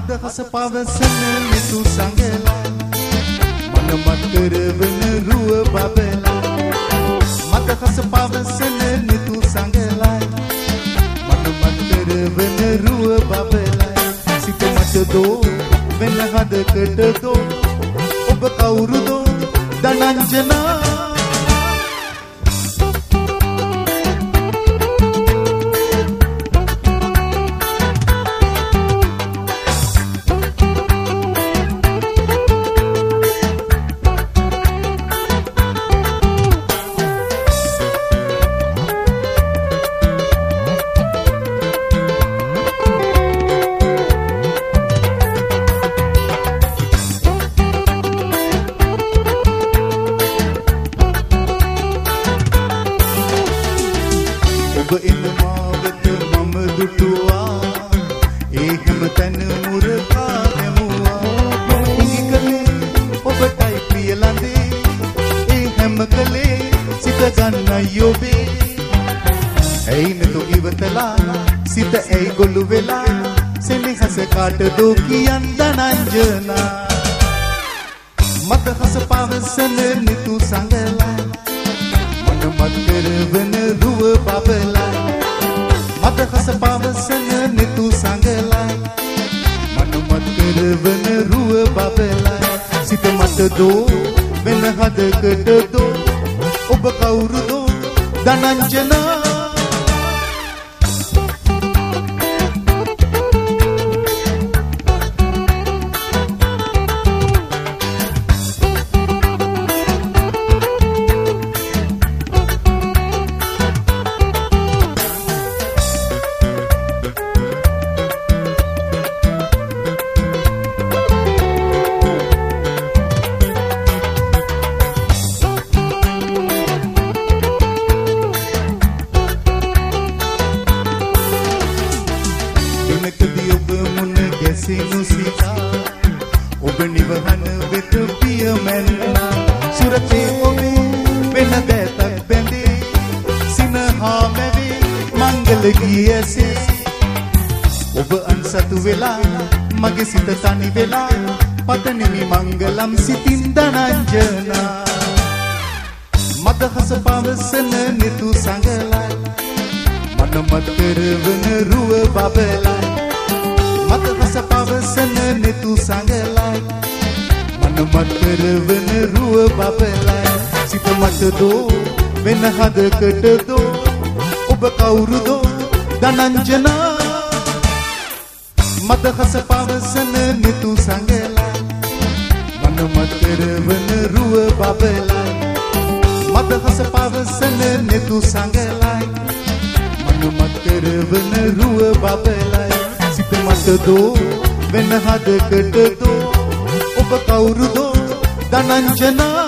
මදහස පවසන මිතු සංගලා මන මතරවන රුව බබලා මදහස පවසන මිතු සංගලා මන මතරවන රුව බබලා සිත මත දෝ වෙන හදකට දෝ ඔබ කවුරුදෝ දනංජනා दो कियन दनंजना मदहस पवसन नितु संगला मन मकर वन रुव बाबला मदहस पवसन नितु संगला मन मकर वन रुव बाबला सित मत दो वेन हदකට दो ඔබ කවුරුදෝ දනංජනා මගේ සිත තනි වෙලා පතනිමි මංගලම් සිතින් දනංජනා මදහස පවසන නිතු සංගලයි මන මතරවන රුව බබලයි මදහස පවසන නිතු සංගලයි මන මතරවන රුව බබලයි සිත මත දෝ වෙන හදකට දෝ ඔබ කවුරුදෝ දනංජනා मदहस पवसन नितु संगला मन मතරවන රුව බබලයි මදහස පවසන නිතු සංගලයි මන මතරවන රුව බබලයි සිත මත දෝ වෙන හදකට දෝ ඔබ කවුරුදෝ දනංජනා